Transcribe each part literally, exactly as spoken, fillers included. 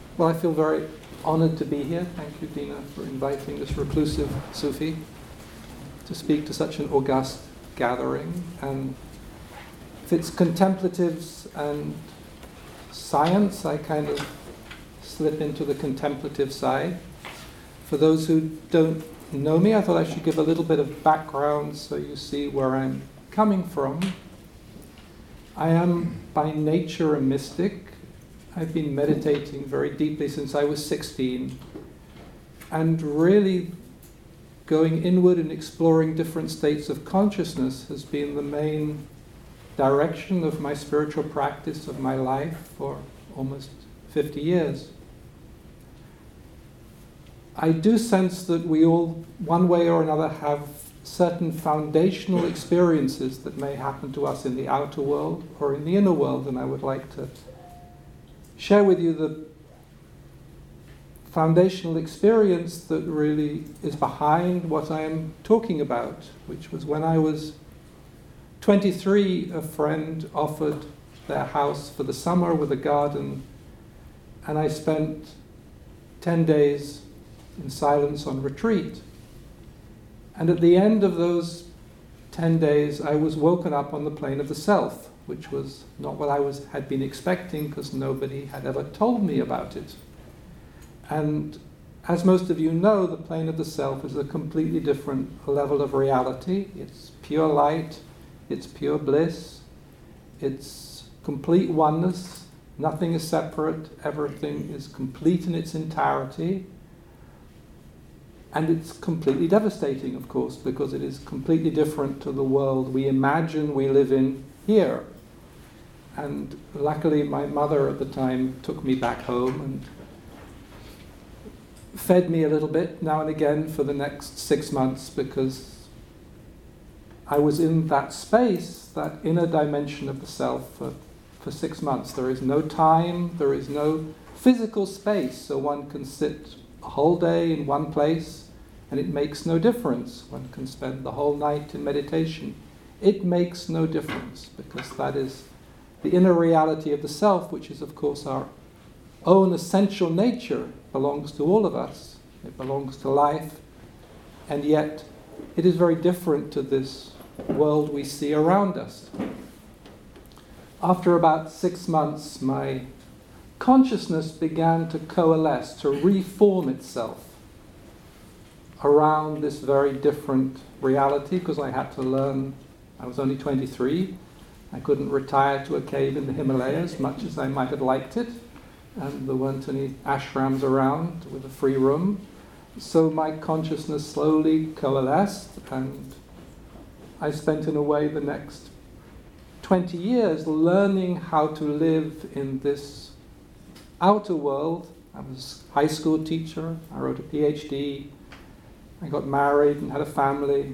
Well, I feel very honored to be here. Thank you, Dina, for inviting this reclusive Sufi to speak to such an august gathering. And if it's contemplatives and science, I kind of slip into the contemplative side. For those who don't know me, I thought I should give a little bit of background so you see where I'm coming from. I am by nature a mystic. I've been meditating very deeply since I was sixteen, and really going inward and exploring different states of consciousness has been the main direction of my spiritual practice of my life for almost fifty years. I do sense that we all, one way or another, have certain foundational experiences that may happen to us in the outer world or in the inner world, and I would like to share with you the foundational experience that really is behind what I am talking about, which was when I was twenty-three, a friend offered their house for the summer with a garden, and I spent ten days in silence on retreat. And at the end of those ten days, I was woken up on the plane of the self, which was not what I was had been expecting because nobody had ever told me about it. And as most of you know, the plane of the self is a completely different level of reality. It's pure light, it's pure bliss, it's complete oneness, nothing is separate, everything is complete in its entirety. And it's completely devastating, of course, because it is completely different to the world we imagine we live in here. And luckily, my mother at the time took me back home and fed me a little bit now and again for the next six months because I was in that space, that inner dimension of the self for, for six months. There is no time, there is no physical space, so one can sit a whole day in one place and it makes no difference. One can spend the whole night in meditation. It makes no difference because that is the inner reality of the self, which is, of course, our own essential nature, belongs to all of us. It belongs to life, and yet it is very different to this world we see around us. After about six months, my consciousness began to coalesce, to reform itself around this very different reality, because I had to learn. I was only twenty-three. I couldn't retire to a cave in the Himalayas, much as I might have liked it, and there weren't any ashrams around with a free room. So my consciousness slowly coalesced, and I spent, in a way, the next twenty years learning how to live in this outer world. I was a high school teacher, I wrote a PhD, I got married and had a family.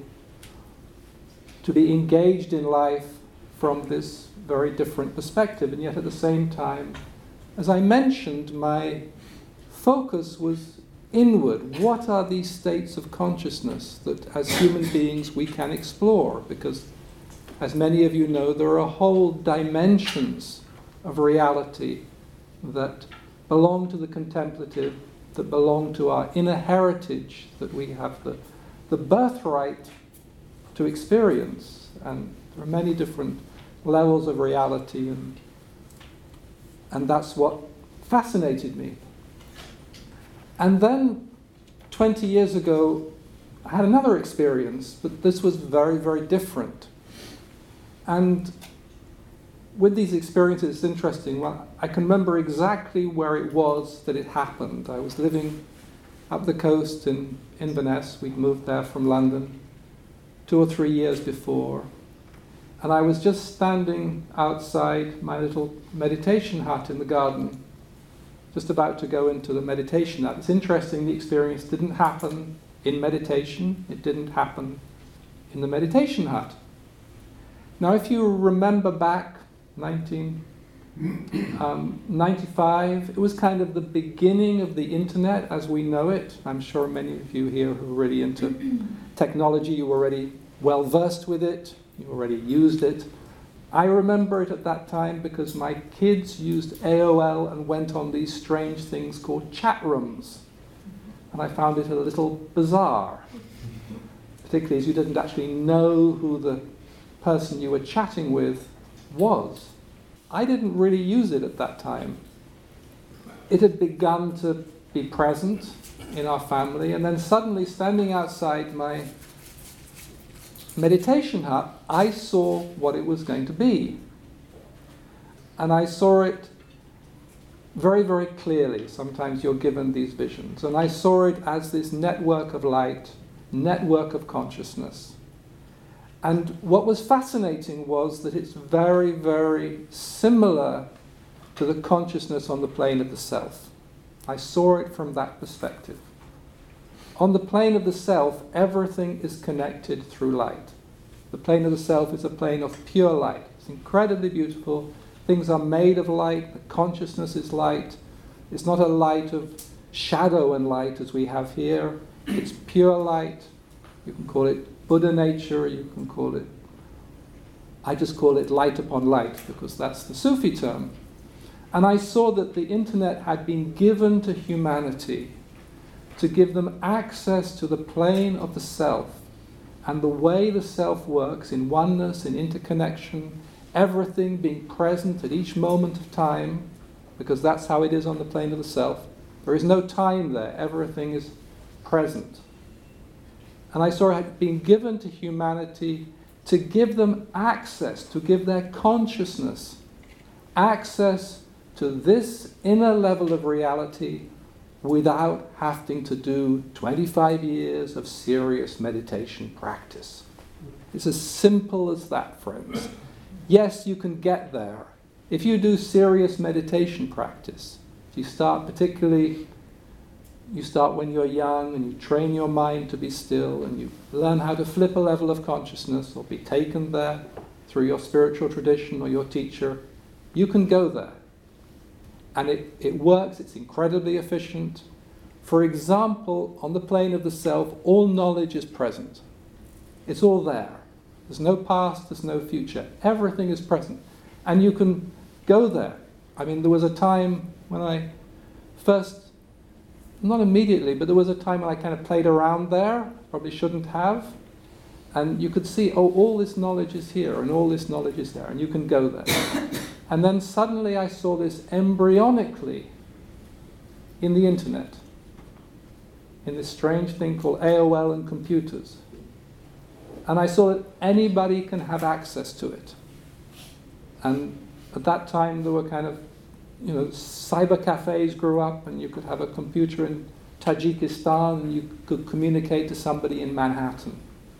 To be engaged in life from this very different perspective, and yet at the same time, as I mentioned, my focus was inward. What are these states of consciousness that as human beings we can explore? Because, as many of you know, there are whole dimensions of reality that belong to the contemplative, that belong to our inner heritage, that we have the, the birthright to experience. And there are many different levels of reality, and and that's what fascinated me. And then, twenty years ago, I had another experience, but this was very, very different. And with these experiences, it's interesting. Well, I can remember exactly where it was that it happened. I was living up the coast in Inverness. We'd moved there from London two or three years before. And I was just standing outside my little meditation hut in the garden, just about to go into the meditation hut. It's interesting, the experience didn't happen in meditation. It didn't happen in the meditation hut. Now, if you remember back, nineteen ninety-five, it was kind of the beginning of the internet as we know it. I'm sure many of you here who are really into technology, you were already well versed with it. You already used it. I remember it at that time because my kids used A O L and went on these strange things called chat rooms. And I found it a little bizarre, particularly as you didn't actually know who the person you were chatting with was. I didn't really use it at that time. It had begun to be present in our family, and then suddenly, standing outside my meditation hut, I saw what it was going to be. And I saw it very, very clearly. Sometimes you're given these visions. And I saw it as this network of light, network of consciousness. And what was fascinating was that it's very, very similar to the consciousness on the plane of the self. I saw it from that perspective. On the plane of the self, everything is connected through light. The plane of the self is a plane of pure light. It's incredibly beautiful. Things are made of light. The consciousness is light. It's not a light of shadow and light as we have here. It's pure light. You can call it Buddha nature. You can call it... I just call it light upon light because that's the Sufi term. And I saw that the internet had been given to humanity to give them access to the plane of the self and the way the self works in oneness, in interconnection, everything being present at each moment of time, because that's how it is on the plane of the self. There is no time there. Everything is present. And I saw it had been given to humanity to give them access, to give their consciousness access to this inner level of reality without having to do twenty-five years of serious meditation practice. It's as simple as that, friends. Yes, you can get there. If you do serious meditation practice, if you start particularly, you start when you're young and you train your mind to be still and you learn how to flip a level of consciousness or be taken there through your spiritual tradition or your teacher, you can go there. And it, it works, it's incredibly efficient. For example, on the plane of the self, all knowledge is present. It's all there. There's no past, there's no future. Everything is present. And you can go there. I mean, there was a time when I first, not immediately, but there was a time when I kind of played around there, probably shouldn't have. And you could see, oh, all this knowledge is here, and all this knowledge is there, and you can go there. And then suddenly I saw this embryonically in the internet, in this strange thing called A O L and computers. And I saw that anybody can have access to it. And at that time there were kind of, you know, cyber cafes grew up, and you could have a computer in Tajikistan and you could communicate to somebody in Manhattan.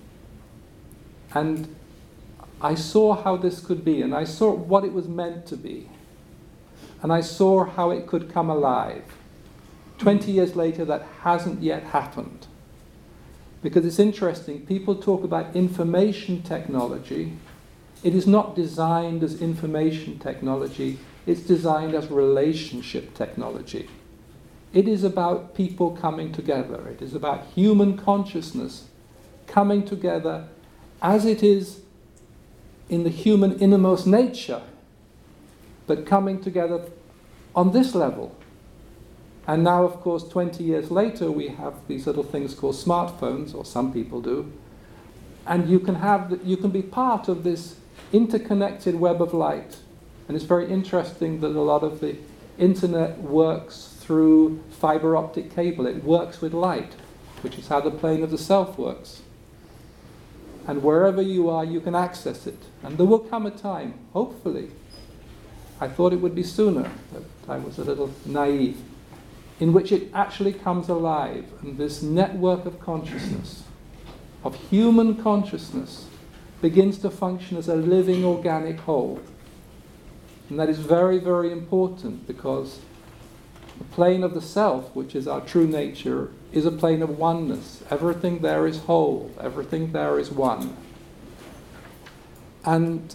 And I saw how this could be, and I saw what it was meant to be. And I saw how it could come alive. Twenty years later, that hasn't yet happened. Because it's interesting, people talk about information technology. It is not designed as information technology, it's designed as relationship technology. It is about people coming together. It is about human consciousness coming together as it is in the human innermost nature, but coming together on this level. And now, of course, twenty years later, we have these little things called smartphones, or some people do, and you can have, you can be part of this interconnected web of light. And it's very interesting that a lot of the internet works through fiber optic cable. It works with light, which is how the plane of the self works. And wherever you are, you can access it. And there will come a time, hopefully, I thought it would be sooner, but I was a little naive, in which it actually comes alive, and this network of consciousness, of human consciousness, begins to function as a living organic whole. And that is very, very important, because the plane of the self, which is our true nature, is a plane of oneness. Everything there is whole. Everything there is one. And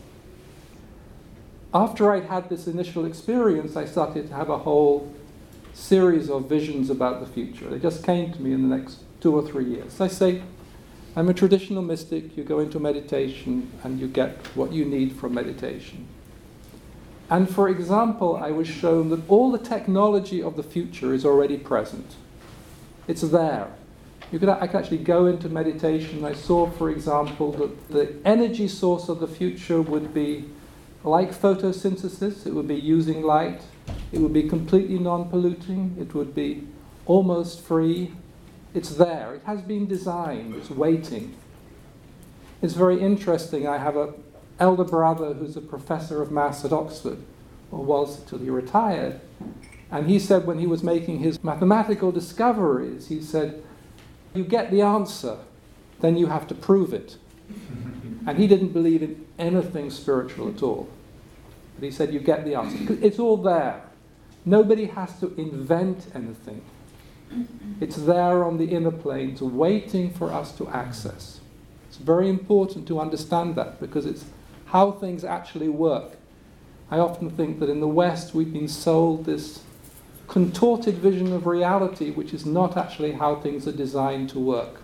after I'd had this initial experience, I started to have a whole series of visions about the future. They just came to me in the next two or three years. I say, I'm a traditional mystic. You go into meditation and you get what you need from meditation. And for example, I was shown that all the technology of the future is already present. It's there. You could, I could actually go into meditation. I saw, for example, that the energy source of the future would be like photosynthesis. It would be using light. It would be completely non-polluting. It would be almost free. It's there. It has been designed. It's waiting. It's very interesting. I have an elder brother who's a professor of maths at Oxford, or was until he retired. And he said when he was making his mathematical discoveries, he said, you get the answer, then you have to prove it. And he didn't believe in anything spiritual at all. But he said, you get the answer. It's all there. Nobody has to invent anything. It's there on the inner planes, waiting for us to access. It's very important to understand that, because it's how things actually work. I often think that in the West we've been sold this contorted vision of reality, which is not actually how things are designed to work.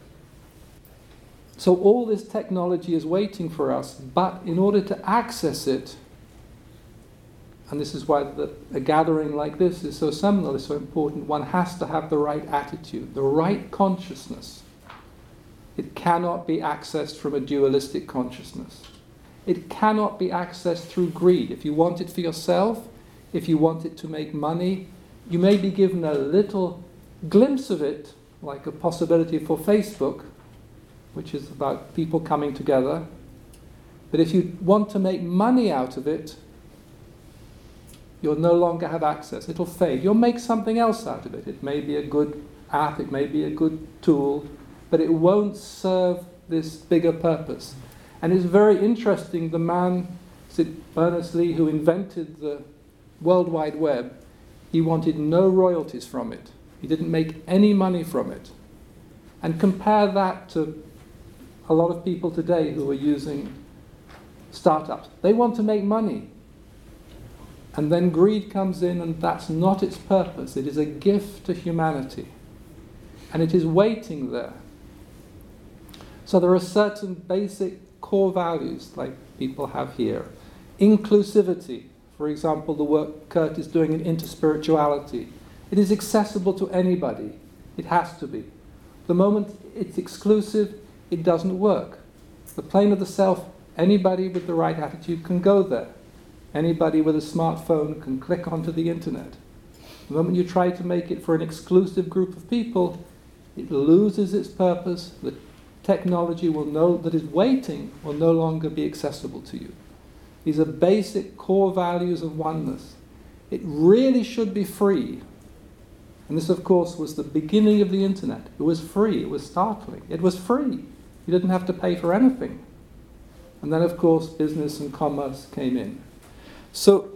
So all this technology is waiting for us, but in order to access it, and this is why the, a gathering like this is so seminal, is so important, one has to have the right attitude, the right consciousness. It cannot be accessed from a dualistic consciousness. It cannot be accessed through greed. If you want it for yourself, if you want it to make money, you may be given a little glimpse of it, like a possibility for Facebook, which is about people coming together. But if you want to make money out of it, you'll no longer have access. It'll fade. You'll make something else out of it. It may be a good app, it may be a good tool, but it won't serve this bigger purpose. And it's very interesting, the man, is it Berners-Lee, who invented the World Wide Web, he wanted no royalties from it. He didn't make any money from it. And compare that to a lot of people today who are using startups. They want to make money. And then greed comes in, and that's not its purpose. It is a gift to humanity. And it is waiting there. So there are certain basic core values, like people have here. Inclusivity. For example, the work Kurt is doing in interspirituality. It is accessible to anybody. It has to be. The moment it's exclusive, it doesn't work. The plane of the self, anybody with the right attitude can go there. Anybody with a smartphone can click onto the internet. The moment you try to make it for an exclusive group of people, it loses its purpose. The technology will know that is waiting will no longer be accessible to you. These are basic core values of oneness. It really should be free. And this, of course, was the beginning of the internet. It was free. It was startling. It was free. You didn't have to pay for anything. And then, of course, business and commerce came in. So,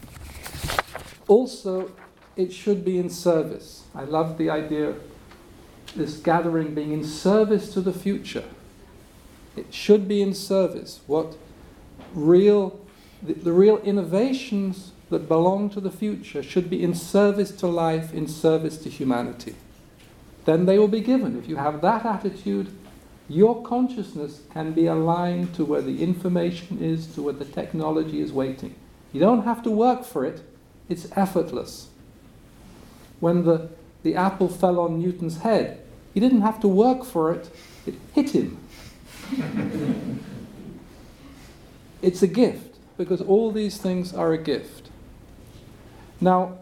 also, it should be in service. I love the idea of this gathering being in service to the future. It should be in service. What real, the, the real innovations that belong to the future should be in service to life, in service to humanity. Then they will be given. If you have that attitude, your consciousness can be aligned to where the information is, to where the technology is waiting. You don't have to work for it. It's effortless. When the, the apple fell on Newton's head, he didn't have to work for it. It hit him. It's a gift, because all these things are a gift. Now,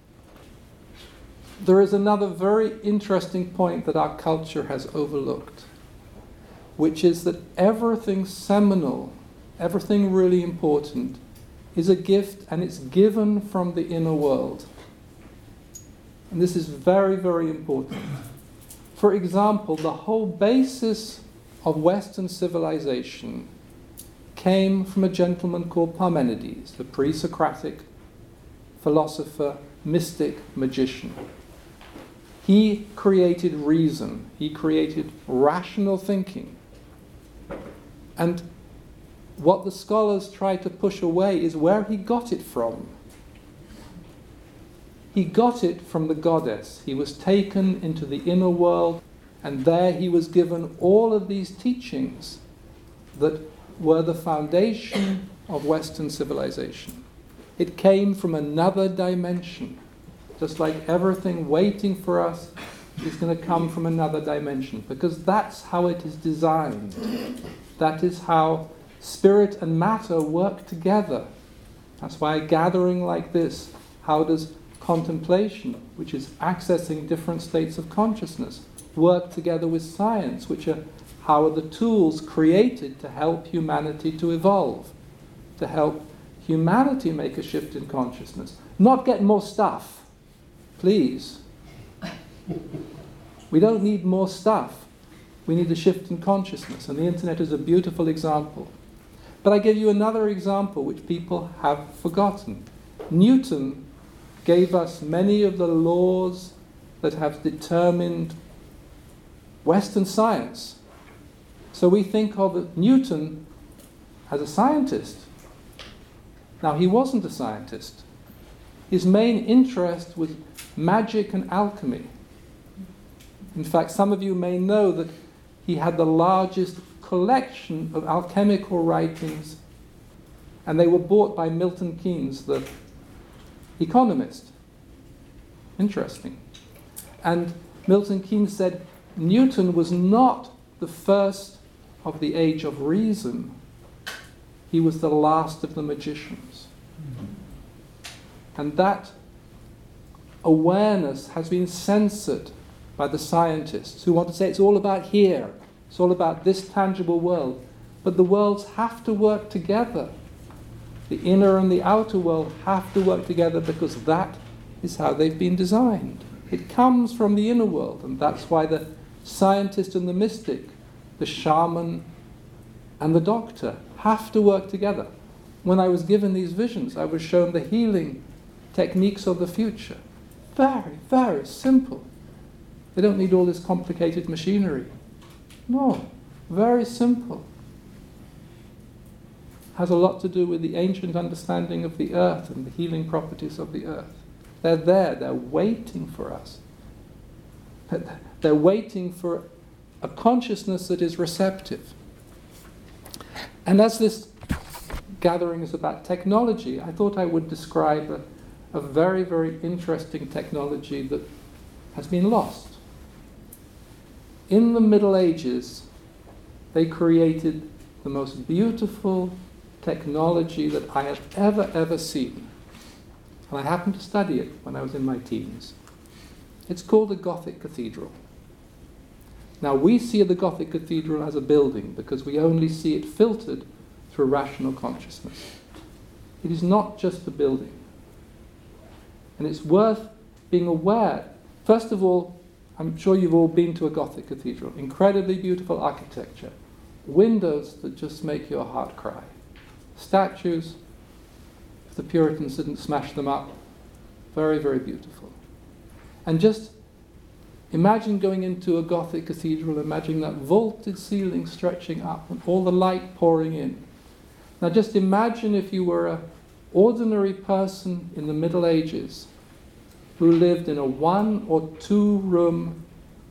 there is another very interesting point that our culture has overlooked, which is that everything seminal, everything really important, is a gift, and it's given from the inner world. And this is very, very important. For example, the whole basis of Western civilization came from a gentleman called Parmenides, the pre-Socratic philosopher, mystic, magician. He created reason. He created rational thinking. And what the scholars try to push away is where he got it from. He got it from the goddess. He was taken into the inner world And there he was given all of these teachings that were the foundation of Western civilization. It came from another dimension. Just like everything waiting for us is going to come from another dimension, because that's how it is designed. That is how spirit and matter work together. That's why a gathering like this, how does contemplation, which is accessing different states of consciousness, work together with science, which are how are the tools created to help humanity to evolve, to help humanity make a shift in consciousness. Not get more stuff, please. We don't need more stuff. We need a shift in consciousness, and the internet is a beautiful example. But I give you another example which people have forgotten. Newton gave us many of the laws that have determined Western science. So we think of Newton as a scientist. Now, he wasn't a scientist. His main interest was magic and alchemy. In fact, some of you may know that he had the largest collection of alchemical writings, and they were bought by Milton Keynes, the economist. Interesting. And Milton Keynes said Newton was not the first of the age of reason. He was the last of the magicians. And that awareness has been censored by the scientists who want to say it's all about here, it's all about this tangible world. But the worlds have to work together. The inner and the outer world have to work together, because that is how they've been designed. It comes from the inner world, and that's why the scientist and the mystic, the shaman and the doctor have to work together. When I was given these visions, I was shown the healing techniques of the future. Very, very simple. They don't need all this complicated machinery. No, very simple. Has a lot to do with the ancient understanding of the earth and the healing properties of the earth. They're there, they're waiting for us. They're waiting for a consciousness that is receptive. And as this gathering is about technology, I thought I would describe a, a very, very interesting technology that has been lost. In the Middle Ages, they created the most beautiful technology that I have ever, ever seen. And I happened to study it when I was in my teens. It's called the Gothic Cathedral. Now, we see the Gothic Cathedral as a building because we only see it filtered through rational consciousness. It is not just a building. And it's worth being aware. First of all, I'm sure you've all been to a Gothic cathedral. Incredibly beautiful architecture. Windows that just make your heart cry. Statues, if the Puritans didn't smash them up, very, very beautiful. And just imagine going into a Gothic cathedral, imagine that vaulted ceiling stretching up and all the light pouring in. Now just imagine if you were an ordinary person in the Middle Ages who lived in a one or two room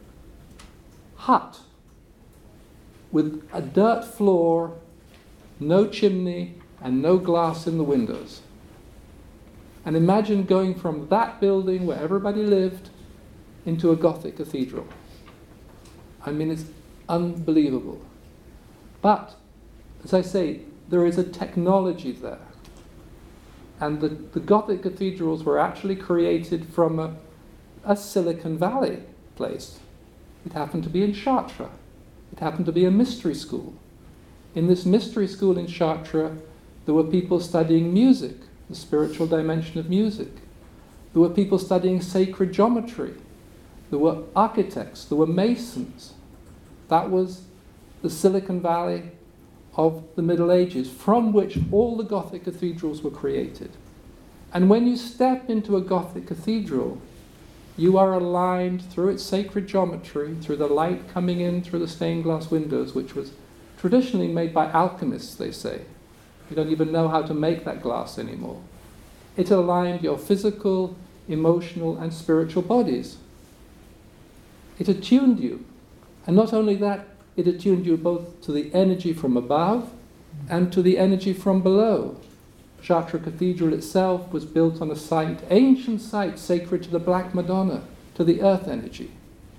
hut with a dirt floor, no chimney, and no glass in the windows. And imagine going from that building where everybody lived into a Gothic cathedral. I mean, it's unbelievable. But, as I say, there is a technology there. And the, the Gothic cathedrals were actually created from a, a Silicon Valley place. It happened to be in Chartres. It happened to be a mystery school. In this mystery school in Chartres, there were people studying music, the spiritual dimension of music. There were people studying sacred geometry. There were architects. There were masons. That was the Silicon Valley of the Middle Ages, from which all the Gothic cathedrals were created. And when you step into a Gothic cathedral, you are aligned through its sacred geometry, through the light coming in through the stained glass windows, which was traditionally made by alchemists, they say. You don't even know how to make that glass anymore. It aligned your physical, emotional, and spiritual bodies. It attuned you And not only that, it attuned you both to the energy from above and to the energy from below. Chartres Cathedral itself was built on a site, ancient site sacred to the Black Madonna, to the earth energy.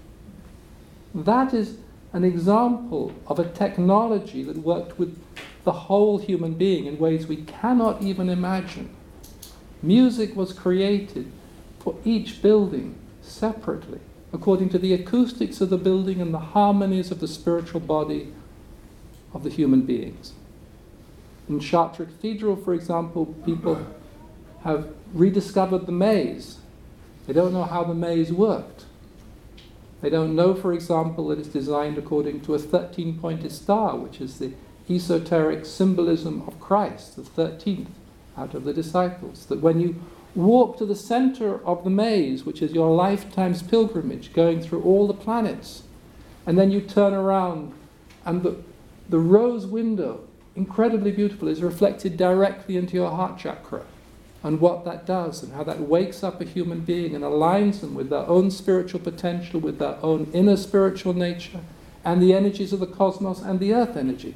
That is an example of a technology that worked with the whole human being in ways we cannot even imagine. Music was created for each building separately, according to the acoustics of the building and the harmonies of the spiritual body of the human beings. In Chartres Cathedral, for example, people have rediscovered the maze. They don't know how the maze worked. They don't know, for example, that it's designed according to a thirteen-pointed star, which is the esoteric symbolism of Christ, the thirteenth out of the disciples. That when you walk to the center of the maze, which is your lifetime's pilgrimage, going through all the planets, and then you turn around and the, the rose window, incredibly beautiful, is reflected directly into your heart chakra, and what that does and how that wakes up a human being and aligns them with their own spiritual potential, with their own inner spiritual nature, and the energies of the cosmos and the earth energy.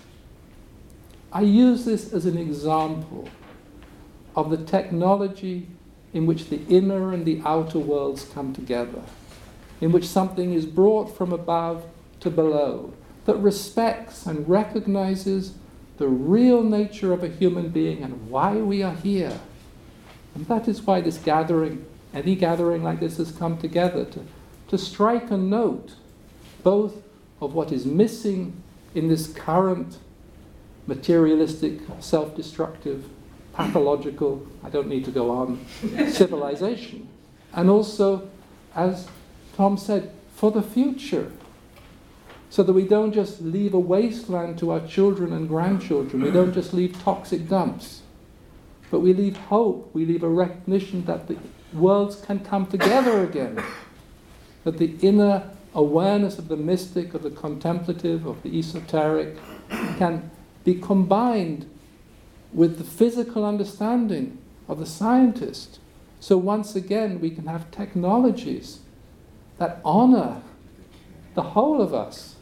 I use this as an example of the technology in which the inner and the outer worlds come together, in which something is brought from above to below, that respects and recognizes the real nature of a human being and why we are here. And that is why this gathering, any gathering like this, has come together to, to strike a note both of what is missing in this current materialistic, self-destructive, pathological, I don't need to go on, civilization, and also, as Tom said, for the future, so that we don't just leave a wasteland to our children and grandchildren, we don't just leave toxic dumps, but we leave hope, we leave a recognition that the worlds can come together again, that the inner awareness of the mystic, of the contemplative, of the esoteric, can be combined with the physical understanding of the scientist. So once again, we can have technologies that honor the whole of us.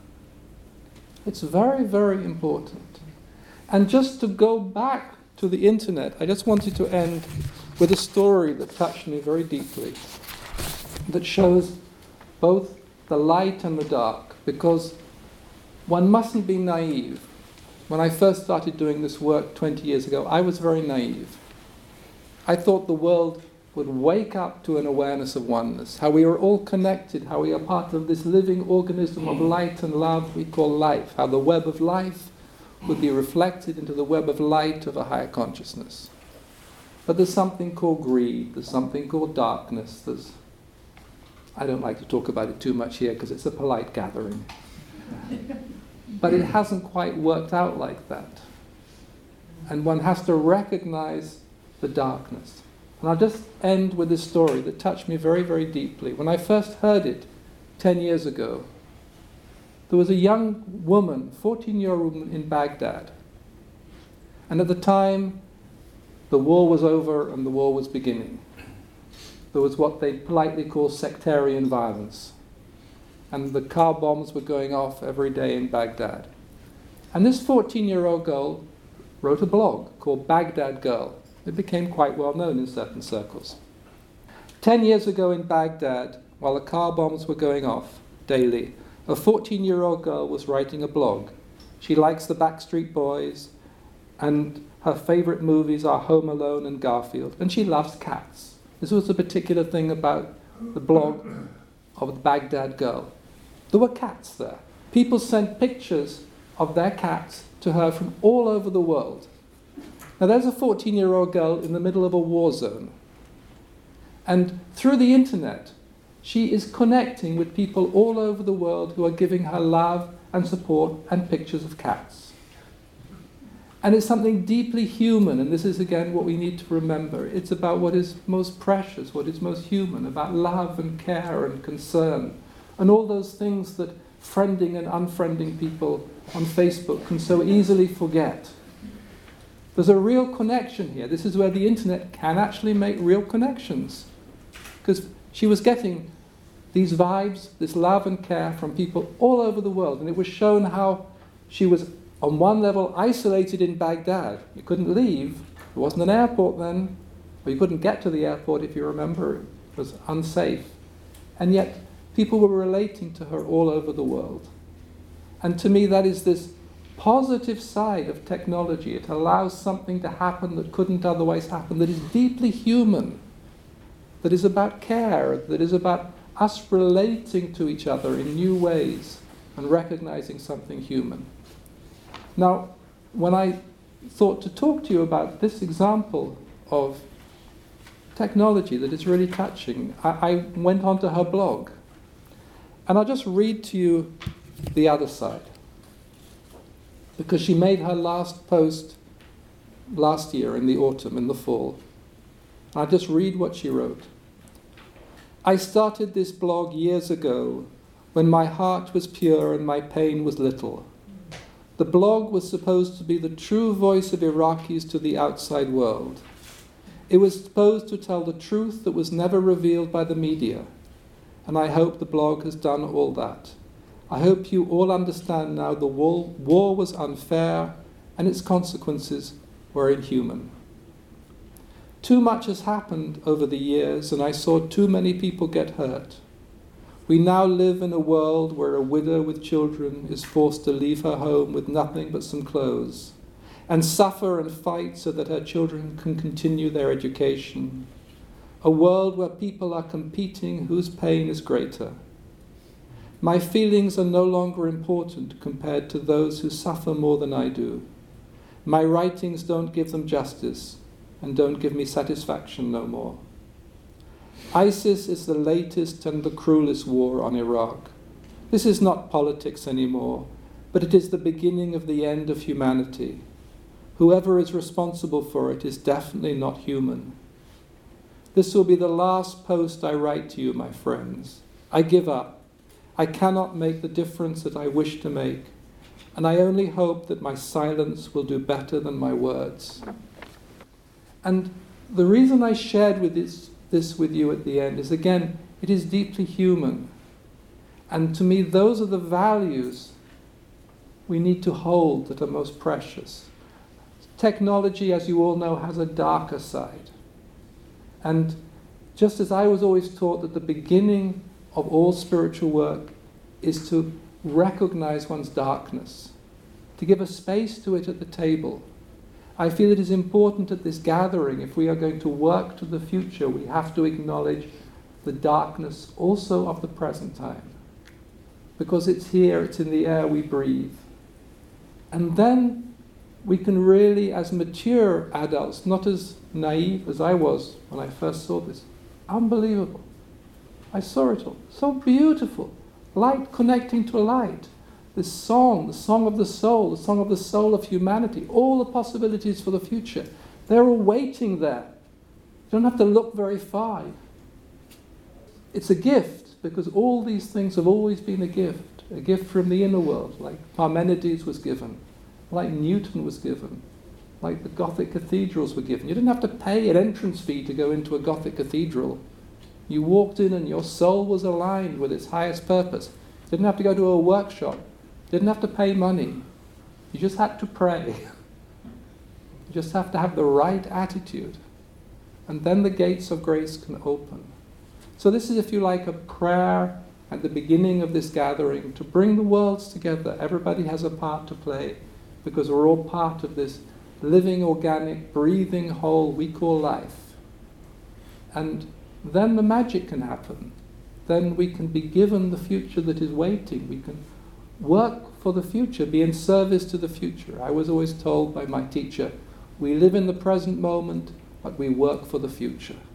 It's very, very important. And just to go back to the internet, I just wanted to end with a story that touched me very deeply, that shows both the light and the dark, because one mustn't be naive. When I first started doing this work twenty years ago, I was very naive. I thought the world would wake up to an awareness of oneness, how we are all connected, how we are part of this living organism of light and love we call life, how the web of life would be reflected into the web of light of a higher consciousness. But there's something called greed, there's something called darkness, there's... I don't like to talk about it too much here because it's a polite gathering. But it hasn't quite worked out like that. And one has to recognize the darkness. And I'll just end with this story that touched me very, very deeply. When I first heard it ten years ago, there was a young woman, fourteen-year-old woman in Baghdad. And at the time, the war was over and the war was beginning. There was what they politely call sectarian violence. And the car bombs were going off every day in Baghdad. And this fourteen-year-old girl wrote a blog called Baghdad Girl. It became quite well known in certain circles. Ten years ago in Baghdad, while the car bombs were going off daily, a fourteen-year-old girl was writing a blog. She likes the Backstreet Boys, and her favorite movies are Home Alone and Garfield, and she loves cats. This was a particular thing about the blog of the Baghdad Girl. There were cats there. People sent pictures of their cats to her from all over the world. Now there's a fourteen-year-old girl in the middle of a war zone. And through the internet, she is connecting with people all over the world who are giving her love and support and pictures of cats. And it's something deeply human, and this is again what we need to remember. It's about what is most precious, what is most human, about love and care and concern, and all those things that friending and unfriending people on Facebook can so easily forget. There's a real connection here. This is where the internet can actually make real connections. Because she was getting these vibes, this love and care from people all over the world. And it was shown how she was, on one level, isolated in Baghdad. You couldn't leave. There wasn't an airport then. Or you couldn't get to the airport, if you remember. It was unsafe. And yet, people were relating to her all over the world. And to me, that is this positive side of technology. It allows something to happen that couldn't otherwise happen, that is deeply human, that is about care, that is about us relating to each other in new ways and recognizing something human. Now, when I thought to talk to you about this example of technology that is really touching, I, I went onto her blog. And I'll just read to you the other side, because she made her last post last year in the autumn, in the fall. I'll just read what she wrote. I started this blog years ago when my heart was pure and my pain was little. The blog was supposed to be the true voice of Iraqis to the outside world. It was supposed to tell the truth that was never revealed by the media. And I hope the blog has done all that. I hope you all understand now the war, war was unfair and its consequences were inhuman. Too much has happened over the years, and I saw too many people get hurt. We now live in a world where a widow with children is forced to leave her home with nothing but some clothes, and suffer and fight so that her children can continue their education. A world where people are competing whose pain is greater. My feelings are no longer important compared to those who suffer more than I do. My writings don't give them justice and don't give me satisfaction no more. ISIS is the latest and the cruelest war on Iraq. This is not politics anymore, but it is the beginning of the end of humanity. Whoever is responsible for it is definitely not human. This will be the last post I write to you, my friends. I give up. I cannot make the difference that I wish to make, and I only hope that my silence will do better than my words. And the reason I shared with this, this with you at the end is, again, it is deeply human. And to me, those are the values we need to hold that are most precious. Technology, as you all know, has a darker side. And just as I was always taught that the beginning of all spiritual work is to recognize one's darkness, to give a space to it at the table, I feel it is important at this gathering, if we are going to work to the future, we have to acknowledge the darkness also of the present time. Because it's here, it's in the air we breathe. And then we can really, as mature adults, not as naive as I was when I first saw this, unbelievable. I saw it all. So beautiful. Light connecting to light. This song, the song of the soul, the song of the soul of humanity, all the possibilities for the future. They're all waiting there. You don't have to look very far. It's a gift, because all these things have always been a gift. A gift from the inner world, like Parmenides was given, like Newton was given, like the Gothic cathedrals were given. You didn't have to pay an entrance fee to go into a Gothic cathedral. You walked in and your soul was aligned with its highest purpose. You didn't have to go to a workshop. You didn't have to pay money. You just had to pray. You just have to have the right attitude. And then the gates of grace can open. So this is, if you like, a prayer at the beginning of this gathering to bring the worlds together. Everybody has a part to play, because we're all part of this living, organic, breathing whole we call life. And then the magic can happen. Then we can be given the future that is waiting. We can work for the future, be in service to the future. I was always told by my teacher, we live in the present moment, but we work for the future.